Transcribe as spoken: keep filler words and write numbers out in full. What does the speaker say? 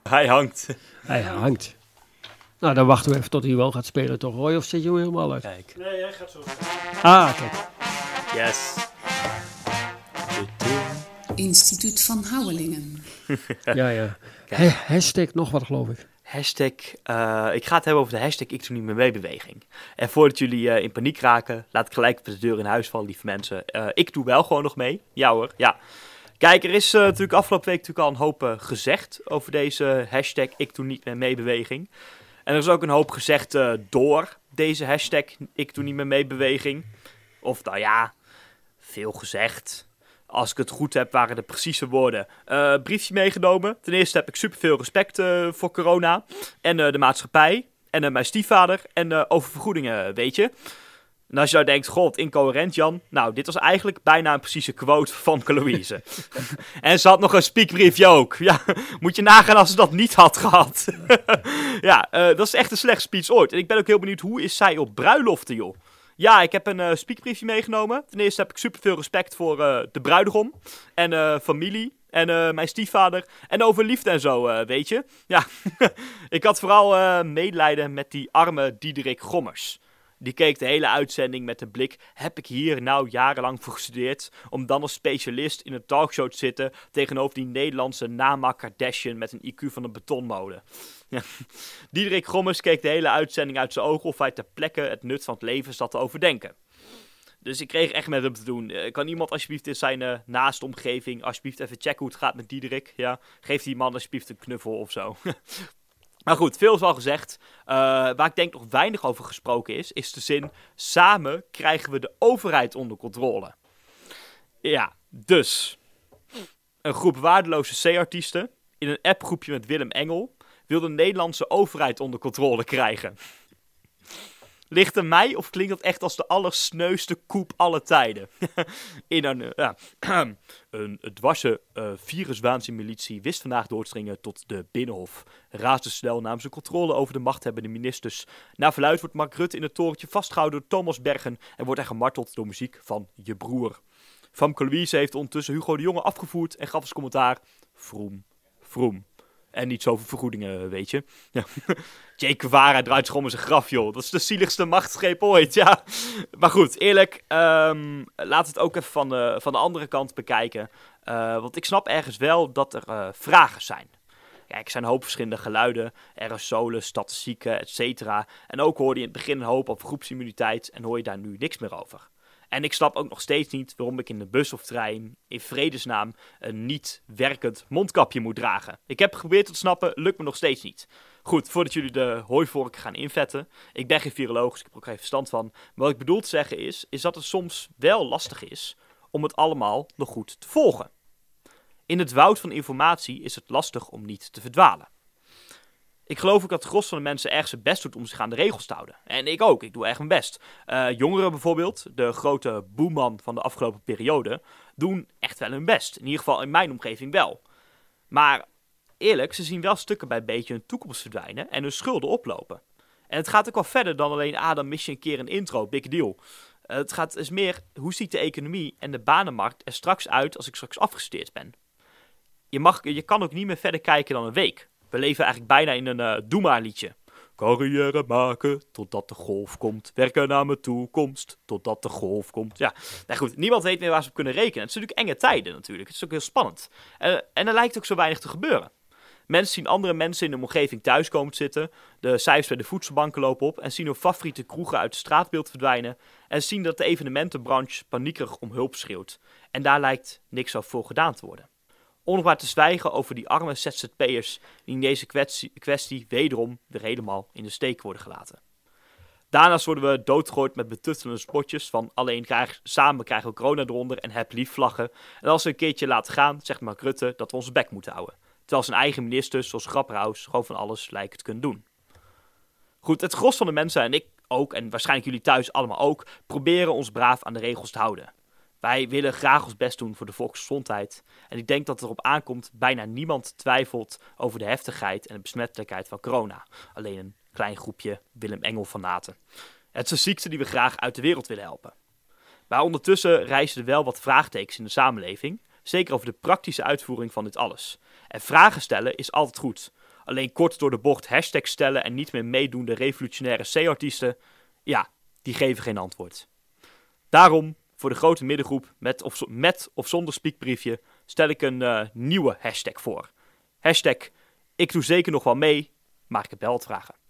Hij hangt. Hij hangt. Nou, dan wachten we even tot hij wel gaat spelen, toch Roy? Of zet je hem helemaal uit? Kijk. Nee, hij gaat zo. Ah, kijk. Yes. Instituut van Houwelingen. Ja, ja. Ha- hashtag nog wat, geloof ik. Hashtag, uh, ik ga het hebben over de hashtag Ik Doe Niet Meer Mee beweging. En voordat jullie uh, in paniek raken, laat ik gelijk de deur in huis vallen, lieve mensen. Uh, ik doe wel gewoon nog mee. Ja hoor, ja. Kijk, er is uh, natuurlijk afgelopen week natuurlijk al een hoop uh, gezegd over deze hashtag Ik Doe Niet Meer Mee beweging. En er is ook een hoop gezegd uh, door deze hashtag Ik Doe Niet Meer Mee beweging. Of nou ja, veel gezegd. Als ik het goed heb, waren de precieze woorden. Uh, briefje meegenomen. Ten eerste heb ik superveel respect uh, voor corona. En uh, de maatschappij. En uh, mijn stiefvader. En uh, over vergoedingen, weet je. En als je nou denkt, god, incoherent Jan. Nou, dit was eigenlijk bijna een precieze quote van Louise. En ze had nog een speakbriefje ook. Ja, moet je nagaan als ze dat niet had gehad. Ja, uh, dat is echt een slecht speech ooit. En ik ben ook heel benieuwd, hoe is zij op bruiloften, joh? Ja, ik heb een uh, speakbriefje meegenomen. Ten eerste heb ik superveel respect voor uh, de bruidegom. En uh, familie. En uh, mijn stiefvader. En over liefde en zo, uh, weet je. Ja, ik had vooral uh, medelijden met die arme Diederik Gommers. Die keek de hele uitzending met de blik, heb ik hier nou jarenlang voor gestudeerd, om dan als specialist in een talkshow te zitten tegenover die Nederlandse Nama Kardashian met een I Q van een betonmolen. Ja. Diederik Gommers keek de hele uitzending uit zijn ogen of hij ter plekke het nut van het leven zat te overdenken. Dus ik kreeg echt met hem te doen. Uh, kan iemand alsjeblieft in zijn uh, naaste omgeving alsjeblieft even checken hoe het gaat met Diederik? Ja, geef die man alsjeblieft een knuffel of zo. Maar goed, veel is al gezegd. Uh, waar ik denk nog weinig over gesproken is, is de zin, samen krijgen we de overheid onder controle. Ja, dus. Een groep waardeloze C-artiesten in een appgroepje met Willem Engel wil de Nederlandse overheid onder controle krijgen. Ligt het mij of klinkt dat echt als de allersneuste koep aller tijden? In een, uh, ja, een dwarse uh, viruswaanzinmilitie wist vandaag door te dringen tot de Binnenhof. Razendsnel namen ze controle over de machthebbende ministers. Naar verluidt wordt Mark Rutte in het torentje vastgehouden door Thomas Bergen en wordt hij gemarteld door muziek van je broer. Famke Louise heeft ondertussen Hugo de Jonge afgevoerd en gaf als commentaar, vroom, vroom. En niet zoveel vergoedingen, weet je. Ja. Che Guevara draait zich om in zijn graf, joh. Dat is de zieligste machtsgreep ooit, ja. Maar goed, eerlijk. Um, laat het ook even van de, van de andere kant bekijken. Uh, want ik snap ergens wel dat er uh, vragen zijn. Kijk, er zijn een hoop verschillende geluiden. Aerosolen, statistieken, et cetera. En ook hoorde je in het begin een hoop over groepsimmuniteit. En hoor je daar nu niks meer over. En ik snap ook nog steeds niet waarom ik in de bus of trein in vredesnaam een niet werkend mondkapje moet dragen. Ik heb geprobeerd te snappen, lukt me nog steeds niet. Goed, voordat jullie de hooivorken gaan invetten. Ik ben geen viroloog, dus ik heb er ook geen verstand van. Maar wat ik bedoel te zeggen is, is dat het soms wel lastig is om het allemaal nog goed te volgen. In het woud van informatie is het lastig om niet te verdwalen. Ik geloof ook dat het gros van de mensen erg zijn best doet om zich aan de regels te houden. En ik ook, ik doe erg mijn best. Uh, jongeren bijvoorbeeld, de grote boeman van de afgelopen periode, doen echt wel hun best. In ieder geval in mijn omgeving wel. Maar eerlijk, ze zien wel stukken bij beetje hun toekomst verdwijnen en hun schulden oplopen. En het gaat ook wel verder dan alleen, ah, dan mis je een keer een intro, big deal. Uh, het gaat is meer, hoe ziet de economie en de banenmarkt er straks uit als ik straks afgestudeerd ben? Je, mag, je kan ook niet meer verder kijken dan een week. We leven eigenlijk bijna in een uh, doe maar liedje. Carrière maken totdat de golf komt. Werken naar mijn toekomst totdat de golf komt. Ja, nou goed, niemand weet meer waar ze op kunnen rekenen. Het zijn natuurlijk enge tijden natuurlijk. Het is ook heel spannend. Uh, en er lijkt ook zo weinig te gebeuren. Mensen zien andere mensen in de omgeving thuis komen te zitten. De cijfers bij de voedselbanken lopen op. En zien hun favoriete kroegen uit het straatbeeld verdwijnen. En zien dat de evenementenbranche paniekerig om hulp schreeuwt. En daar lijkt niks over voor gedaan te worden. Ongewaar te zwijgen over die arme Z Z P'ers die in deze kwestie, kwestie wederom weer helemaal in de steek worden gelaten. Daarnaast worden we doodgegooid met betuttelende spotjes van alleen krijg, samen krijgen we corona eronder en heb lief vlaggen. En als we een keertje laten gaan, zegt Mark Rutte dat we onze bek moeten houden. Terwijl zijn eigen ministers, zoals Grapperhaus, gewoon van alles lijken te kunnen doen. Goed, het gros van de mensen en ik ook, en waarschijnlijk jullie thuis allemaal ook, proberen ons braaf aan de regels te houden. Wij willen graag ons best doen voor de volksgezondheid. En ik denk dat het erop aankomt, bijna niemand twijfelt over de heftigheid en de besmettelijkheid van corona. Alleen een klein groepje Willem Engel fanaten. Het is een ziekte die we graag uit de wereld willen helpen. Maar ondertussen rijzen er wel wat vraagtekens in de samenleving. Zeker over de praktische uitvoering van dit alles. En vragen stellen is altijd goed. Alleen kort door de bocht hashtags stellen en niet meer meedoende revolutionaire C-artiesten, ja, die geven geen antwoord. Daarom, voor de grote middengroep, met of, met of zonder spiekbriefje, stel ik een uh, nieuwe hashtag voor. Hashtag, ik doe zeker nog wel mee, maar ik heb wel wat vragen.